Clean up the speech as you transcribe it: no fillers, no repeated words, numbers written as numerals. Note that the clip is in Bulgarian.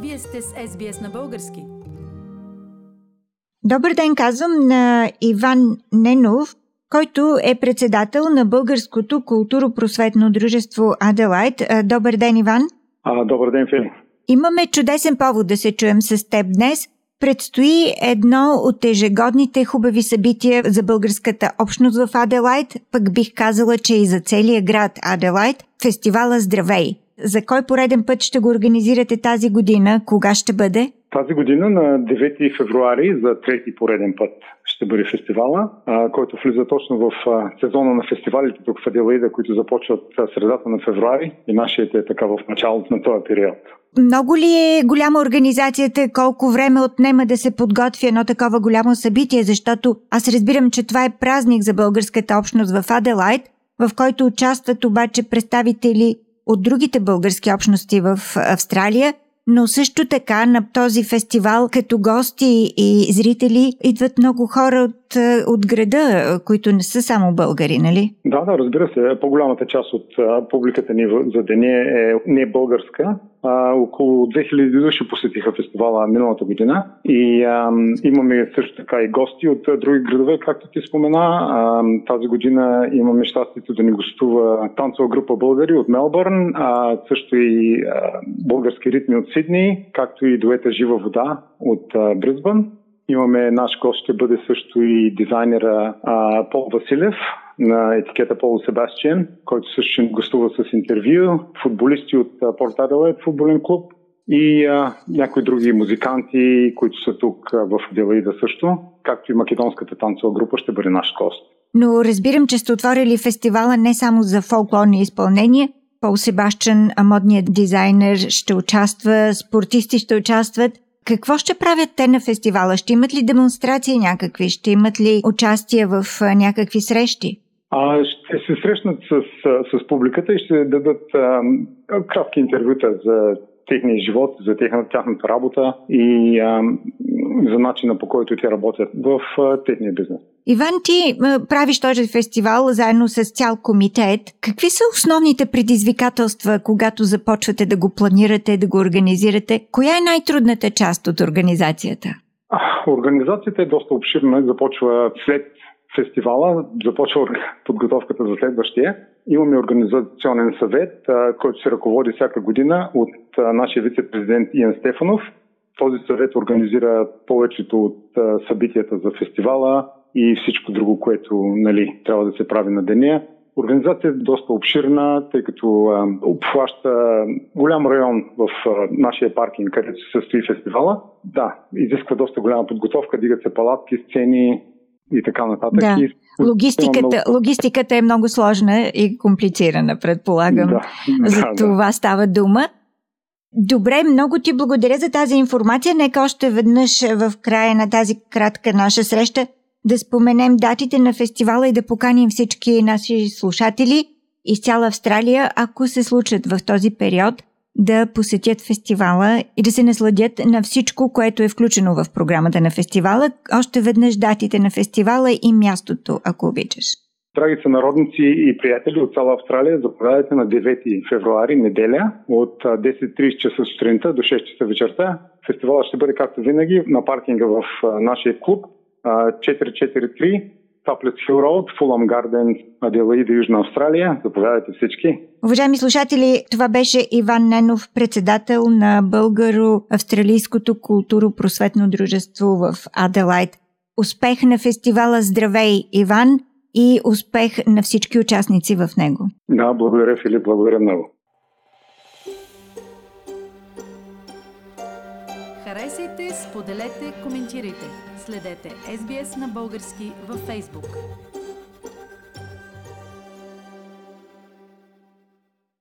Вие сте с SBS на български. Добър ден, казвам на Иван Ненов, който е председател на Българското културо-просветно дружество Аделайт. Добър ден, Иван. Добър ден, Фили. Имаме чудесен повод да се чуем с теб днес. Предстои едно от ежегодните хубави събития за българската общност в Аделайт, пък бих казала, че и за целия град Аделайт, фестивала Здравей. За кой пореден път ще го организирате тази година? Кога ще бъде? Тази година на 9 февруари за трети пореден път ще бъде фестивала, който влиза точно в сезона на фестивалите тук в Аделаида, които започват средата на февруари и нашият е така в началото на този период. Много ли е голяма организацията? Колко време отнема да се подготви едно такова голямо събитие? Защото аз разбирам, че това е празник за българската общност в Аделайт, в който участват обаче представители от другите български общности в Австралия, но също така на този фестивал като гости и зрители идват много хора от града, които не са само българи, нали? Да, разбира се. По-голямата част от публиката ни за деня е не българска. Около 2000 души посетиха фестивала миналата година и имаме също така и гости от други градове, както ти спомена. Тази година имаме щастието да ни гостува танцова група българи от Мелбърн, също и български ритми от Сидни, както и дуета Жива вода от Бризбън. Имаме наш гост, ще бъде също и дизайнера Пол Василев на етикета Поло Себастиан, който също ще гостува с интервю, футболисти от Порт Аделайт футболен клуб и някои други музиканти, които са тук в Аделаида също, както и македонската танцова група ще бъде наш гост. Но разбирам, че сте отворили фестивала не само за фолклорни изпълнения. Пол Себастиан, модният дизайнер, ще участва, спортисти ще участват. Какво ще правят те на фестивала? Ще имат ли демонстрации някакви? Ще имат ли участие в някакви срещи? Ще се срещнат с публиката и ще дадат кратки интервюта за техния живот, за тяхната работа и за начина, по който те работят в техния бизнес. Иван, ти правиш този фестивал заедно с цял комитет. Какви са основните предизвикателства, когато започвате да го планирате, да го организирате? Коя е най-трудната част от организацията? Организацията е доста обширна. Започва след фестивала, започва подготовката за следващия. Имаме организационен съвет, който се ръководи всяка година от нашия вице-президент Иан Стефанов. Този съвет организира повечето от събитията за фестивала и всичко друго, което трябва да се прави на деня. Организацията е доста обширна, тъй като обхваща голям район в нашия паркинг, където се състои фестивала. Да, изисква доста голяма подготовка, дигат се палатки, сцени и така нататък. Да. Логистиката е много сложна и комплицирана, предполагам. За това става дума. Добре, много ти благодаря за тази информация. Нека още веднъж в края на тази кратка наша среща да споменем датите на фестивала и да поканим всички наши слушатели из цяла Австралия, ако се случат в този период, да посетят фестивала и да се насладят на всичко, което е включено в програмата на фестивала. Още веднъж датите на фестивала и мястото, ако обичаш. Драги сънародници и приятели от цяла Австралия, заповядайте на 9 февруари, неделя, от 10:30 часа сутринта до 6 часа вечерта. Фестивалът ще бъде, както винаги, на паркинга в нашия клуб 443 Topless Hill Road, Fulham Gardens, Аделаида, Южна Австралия. Заповядайте всички. Уважаеми слушатели, това беше Иван Ненов, председател на Българо-австралийското културо-просветно дружество в Аделайт. Успех на фестивала Здравей, Иван, и успех на всички участници в него. Да, благодаря, Филип, благодаря много. Харесайте, споделете, коментирайте. Следете SBS на български във Facebook.